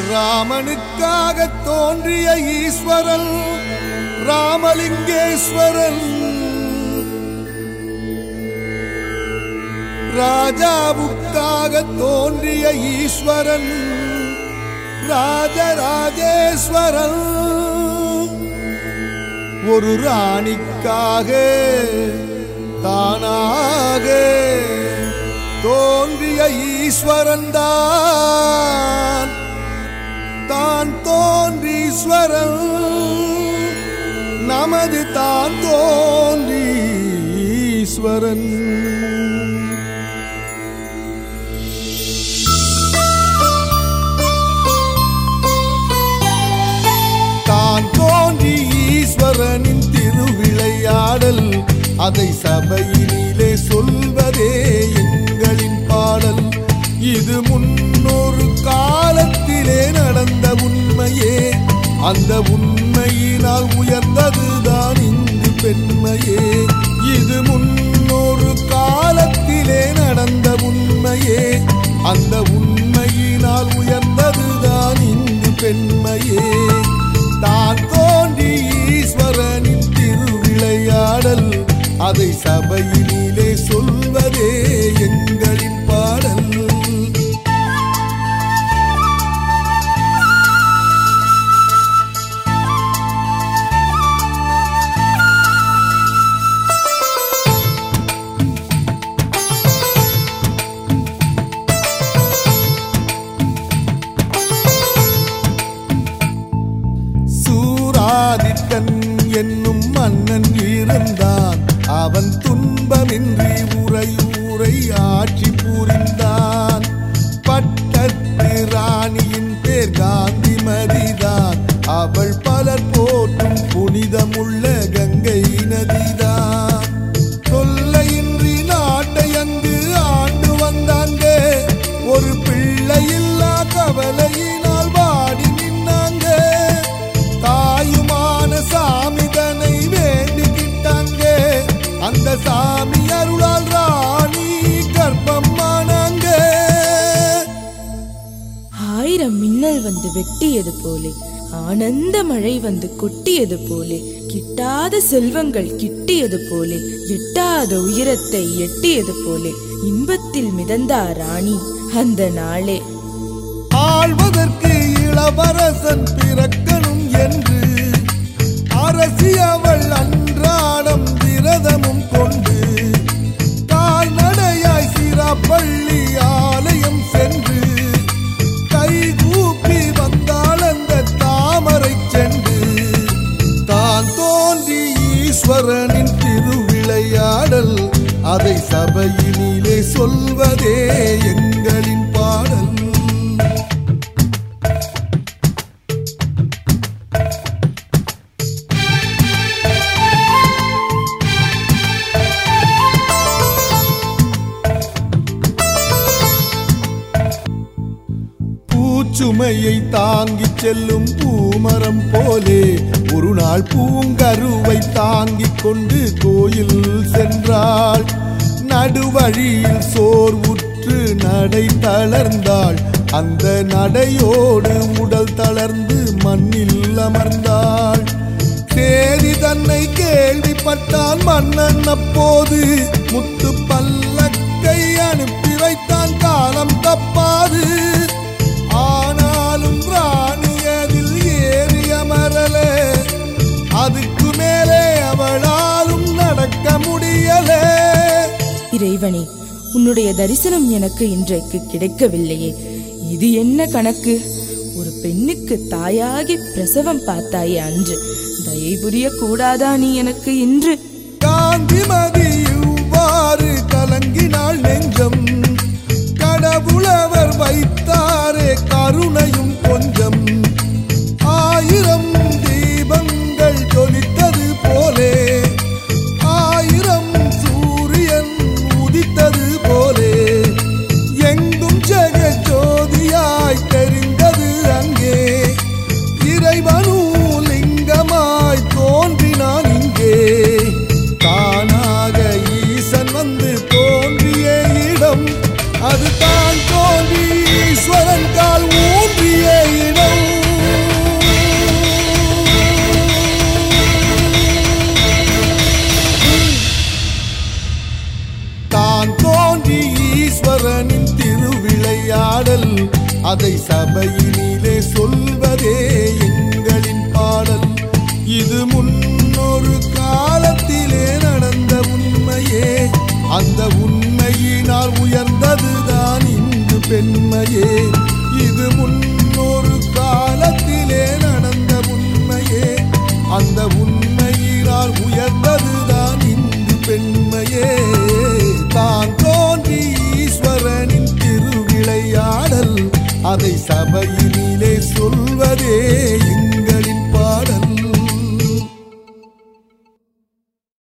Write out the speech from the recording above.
ராமனுக்காக தோன்றிய ஈஸ்வரன் ராமலிங்கேஸ்வரன், ராஜாவுக்காக தோன்றிய ஈஸ்வரன் ராஜராஜேஸ்வரன், ஒரு ராணிக்காக தானாக தோன்றிய ஈஸ்வரன் தான் தோன்றீஸ்வரன், நமது தான் தோன்றீஸ்வரன். தான் தோன்றி ஈஸ்வரனின் திருவிளையாடல், அதை சபையினிலே சொல்வதே எங்களின் பாடல். இது முன்னொரு காலத்திலே நடந்த உண்மையே, அந்த உண்மையினால் உயர்ந்ததுதான் இந்து பெண்மையே. இது முன்னொரு காலத்திலே நடந்த உண்மையே, அந்த உண்மையினால் உயர்ந்ததுதான் இந்து பெண்மையே. தான் தோன்றி ஈஸ்வரனின் திருவிளையாடல், அதை சபையினிலே சொல்வதே எங்களின் பாடல். சூராதித்தன் என்னும் மன்னன் இருந்தான், அவன் துன்பமின்றி உரையூரை ஆட்சி புரிந்தான். பட்டத்து ராணியின் பேர் காந்திமதிதான், அவள் பலர் போற்றும் புனிதமுள்ள கங்கை நதிதான். தொல்லையின்றி நாட்டை அங்கு ஆண்டு வந்தாங்க, ஒரு பிள்ளையில்லா கவலையினால் வாடி நின்னாங்க. தாயுமான சாமிதனை வேண்டிக்கிட்டாங்க, அந்த சாமி அருளால் ராணி கர்ப்பமானாங்க. ஆயிரம் மின்னல் வந்து வெட்டியது போலே, ஆனந்த மழை வந்து கொட்டியது போலே, கிட்டாத செல்வங்கள் கிட்டியது போலே, எட்டாத உயரத்தை எட்டியது போலே, இன்பத்தில் மிதந்தார் ராணி அந்த நாளே. ஆழ்வதற்கு இளவரசன் பிறக்கணும் என்று அரசி அவள் அன்றாடம் விரதமும் கொண்டு, கால்நடையாய் சிராப்பள்ளி ஆலயம் சென்று, கைகூப்பி வந்தாள் அந்த தாமரை சென்று. தான் தோன்றி ஈஸ்வரனின் திருவிளையாடல், அதை சபையினிலே சொல்வதே எங்களின் பாடல். சுமையை தாங்கிச் செல்லும் பூமரம் போலே, ஒரு நாள் பூங்கருவை தாங்கிக் கொண்டு கோயில் சென்றாள். நடுவழியில் சோர்வுற்று நடை தளர்ந்தாள், அந்த நடையோடு உடல் தளர்ந்து மண்ணில் அமர்ந்தாள். சேதி தன்னை கேள்விப்பட்டான் மன்னன், அப்போது முத்து பல்லக்கை அனுப்பி வைத்தான் காலம் தப்பாது. ஆனாலும் ராணி அதில் ஏறி அமரல, அதுக்கு மேலே அவளாலும் நடக்க முடியல. இறைவனே, உன்னுடைய தரிசனம் எனக்கு இன்றைக்கு கிடைக்கவில்லையே, இது என்ன கணக்கு? ஒரு பெண்ணுக்கு தாயாகி பிரசவம் பார்த்தாயே அன்று, தயை புரிய கூடாதா நீ எனக்கு இன்று? காந்திமதி இவ்வாறு கலங்கினாள் நெஞ்சம், கடவுளவர் வைத்தாரே கருணையும் கொஞ்சம். ஆயிரம் தீபங்கள் ஜொலித்தது போலே, ஆயிரம் சூரியன் உதித்தது போலே, எங்கும் ஜெகஜோதியாய் தெரிந்தது அங்கே. இறைவனும் லிங்கமாய் தோன்றினான் இங்கே, தானாக ஈசன் வந்து தோன்றிய இடம், அது தான் தோன்றி ஈஸ்வரன் கால் ஊன்றிய இடம். அதை சபையினிலே சொல்வதே எங்களின் பாடல். இது முன்னொரு காலத்திலே நடந்த உண்மையே, அந்த உண்மையினால் உயர்ந்ததுதான் இந்து பெண்மையே. இது முன்னொரு காலத்திலே நடந்த உண்மையே, அந்த உண்மையினால் உயர்ந்ததுதான் இந்து பெண்மையே. தான் தோன்றி ஈஸ்வரனின் திருவிளையாடல், அதை சபையினிலே சொல்வதே